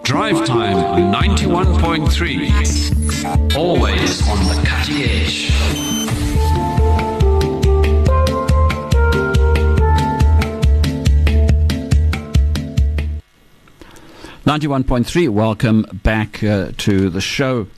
Drive Time 91.3. Always on the cutting edge. .3, welcome back to the show.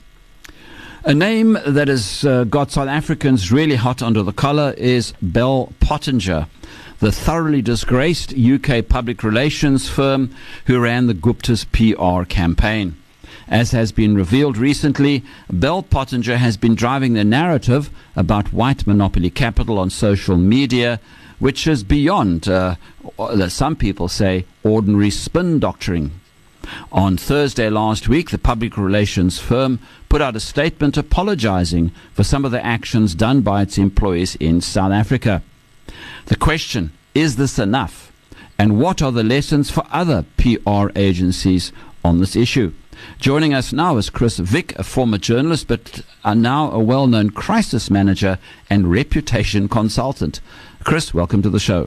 A name that has got South Africans really hot under the collar is Bell Pottinger, the thoroughly disgraced UK public relations firm who ran the Gupta's PR campaign. As has been revealed recently, Bell Pottinger has been driving the narrative about white monopoly capital on social media, which is beyond, some people say, ordinary spin doctoring. On Thursday last week, the public relations firm put out a statement apologizing for some of the actions done by its employees in South Africa. The question, is this enough? And what are the lessons for other PR agencies on this issue? Joining us now is Chris Vick, a former journalist but now a well-known crisis manager and reputation consultant. Chris, welcome to the show.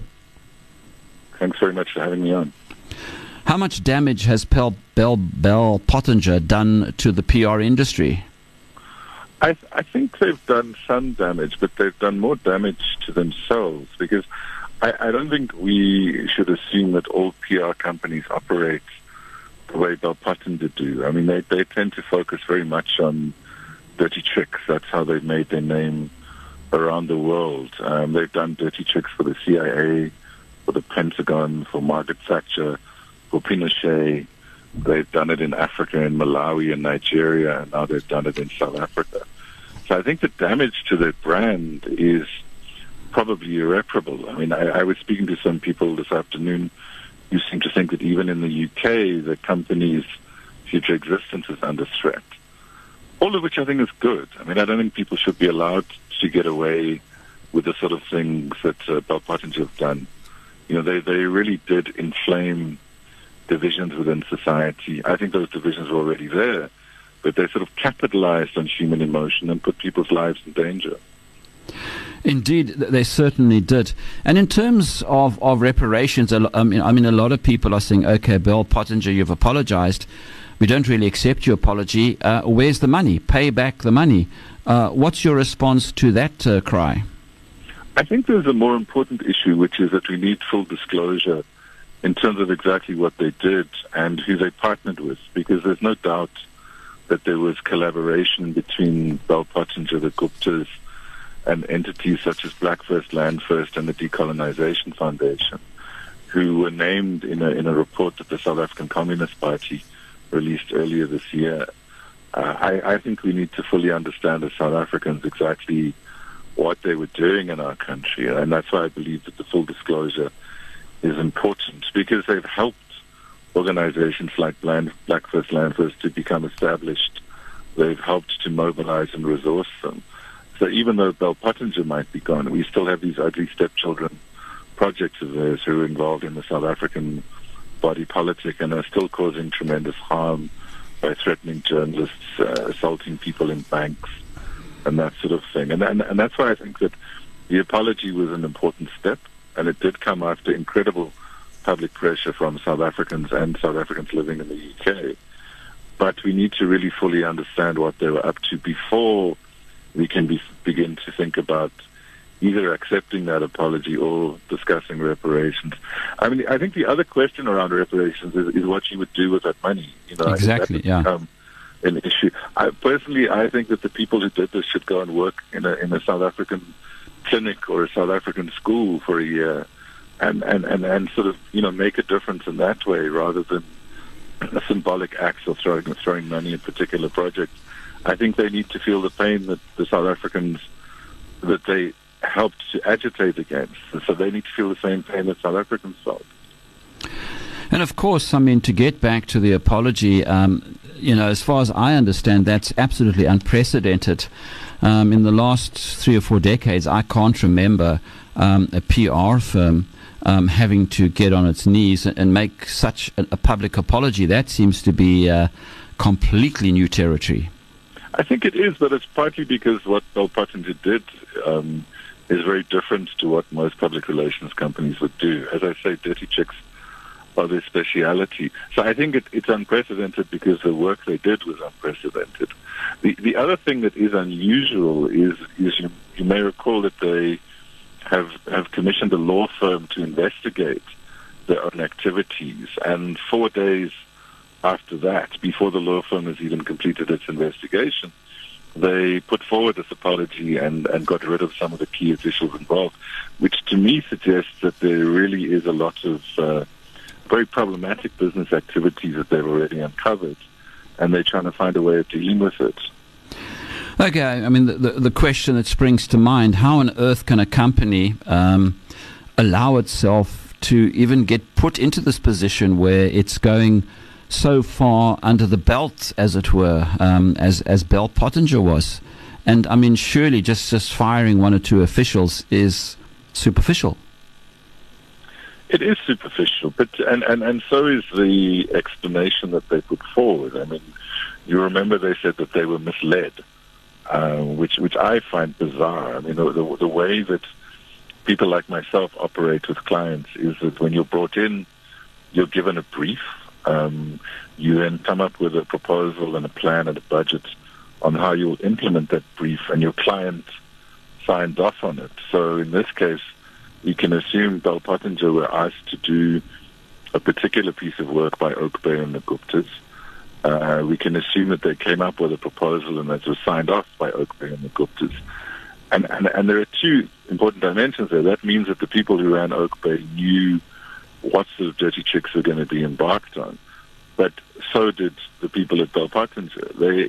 Thanks very much for having me on. How much damage has Bell Pottinger done to the PR industry? I think they've done some damage, but they've done more damage to themselves, because I don't think we should assume that all PR companies operate the way Bell Pottinger do. I mean, they tend to focus very much on dirty tricks. That's how they've made their name around the world. They've done dirty tricks for the CIA, for the Pentagon, for Margaret Thatcher, for Pinochet. They've done it in Africa, in Malawi and Nigeria, and now they've done it in South Africa. So I think the damage to their brand is probably irreparable. I mean, I was speaking to some people this afternoon who seem to think that even in the UK, the company's future existence is under threat. All of which I think is good. I mean, I don't think people should be allowed to get away with the sort of things that Bell Pottinger have done. You know, they really did inflame divisions within society. I think those divisions were already there, but they sort of capitalized on human emotion and put people's lives in danger. Indeed, they certainly did. And in terms of reparations, I mean, a lot of people are saying, okay, Bell Pottinger, you've apologized. We don't really accept your apology. Where's the money? Pay back the money. What's your response to that cry? I think there's a more important issue, which is that we need full disclosure in terms of exactly what they did and who they partnered with, because there's no doubt that there was collaboration between Bell Pottinger, the Guptas, and entities such as Black First, Land First, and the Decolonization Foundation, who were named in a report that the South African Communist Party released earlier this year. I think we need to fully understand as South Africans exactly what they were doing in our country, and that's why I believe that the full disclosure is important, because they've helped organizations like Black First, Land First to become established. They've helped to mobilize and resource them. So even though Bell Pottinger might be gone, we still have these ugly stepchildren projects of theirs who are involved in the South African body politic and are still causing tremendous harm by threatening journalists, assaulting people in banks, and that sort of thing. And that's why I think that the apology was an important step. And it did come after incredible public pressure from South Africans and South Africans living in the UK. But we need to really fully understand what they were up to before we can begin to think about either accepting that apology or discussing reparations. I mean, I think the other question around reparations is what you would do with that money. You know, exactly, yeah. An issue. I think that the people who did this should go and work in a South African clinic or a South African school for a year and sort of, you know, make a difference in that way rather than a symbolic act of throwing money at particular projects. I think they need to feel the pain that the South Africans that they helped to agitate against. So they need to feel the same pain that South Africans felt. And of course, I mean, to get back to the apology, you know, as far as I understand, that's absolutely unprecedented. In the last 3 or 4 decades, I can't remember a PR firm having to get on its knees and make such a public apology. That seems to be completely new territory. I think it is, but it's partly because what Bell Pottinger did is very different to what most public relations companies would do. As I say, dirty chicks their speciality. So I think it's unprecedented because the work they did was unprecedented. The other thing that is unusual is you may recall that they have commissioned a law firm to investigate their own activities, and 4 days after that, before the law firm has even completed its investigation, they put forward this apology and got rid of some of the key officials involved, which to me suggests that there really is a lot of very problematic business activities that they've already uncovered, and they're trying to find a way of dealing with it. Okay, I mean, the question that springs to mind, how on earth can a company allow itself to even get put into this position where it's going so far under the belt, as it were, as Bell Pottinger was? And, I mean, surely just firing one or two officials is superficial. It is superficial, but and so is the explanation that they put forward. I mean, you remember they said that they were misled, which I find bizarre. I mean, the way that people like myself operate with clients is that when you're brought in, you're given a brief. You then come up with a proposal and a plan and a budget on how you'll implement that brief, and your client signed off on it. So in this case, you can assume Bell Pottinger were asked to do a particular piece of work by Oak Bay and the Guptas. We can assume that they came up with a proposal and that was signed off by Oak Bay and the Guptas. And there are two important dimensions there. That means that the people who ran Oak Bay knew what sort of dirty tricks were going to be embarked on. But so did the people at Bell Pottinger.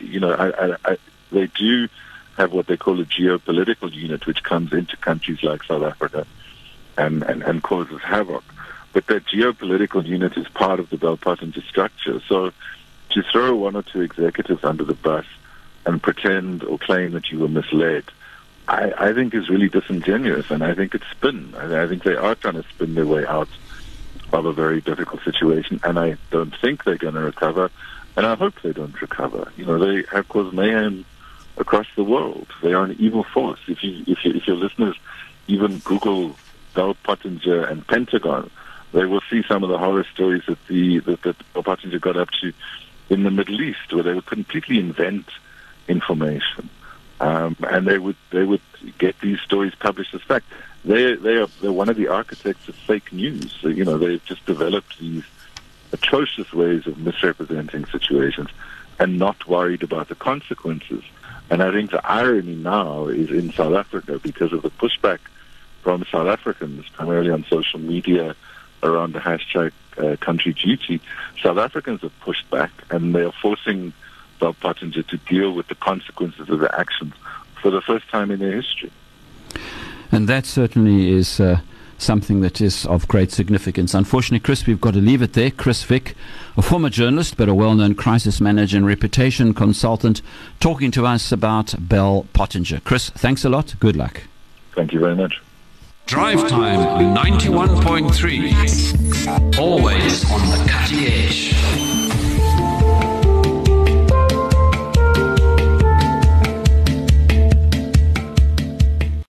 They do have what they call a geopolitical unit, which comes into countries like South Africa and causes havoc. But that geopolitical unit is part of the Bell Pottinger structure. So to throw one or two executives under the bus and pretend or claim that you were misled, I think is really disingenuous, and I think it's spin. I think they are trying to spin their way out of a very difficult situation, and I don't think they're going to recover, and I hope they don't recover. You know, they have caused mayhem across the world. They are an evil force. If your listeners even Google Bell Pottinger and Pentagon, they will see some of the horror stories that Bell Pottinger got up to in the Middle East, where they would completely invent information, and they would get these stories published as fact. They're one of the architects of fake news. So, you know, they've just developed these atrocious ways of misrepresenting situations and not worried about the consequences. And I think the irony now is in South Africa, because of the pushback from South Africans, primarily on social media around the hashtag country duty. South Africans have pushed back, and they are forcing Bell Pottinger to deal with the consequences of their actions for the first time in their history. And that certainly is something that is of great significance. Unfortunately, Chris, we've got to leave it there. Chris Vick, a former journalist but a well-known crisis manager and reputation consultant, talking to us about Bell Pottinger. Chris, thanks a lot. Good luck. Thank you very much. Drive Time 91.3. Always on the cutting edge.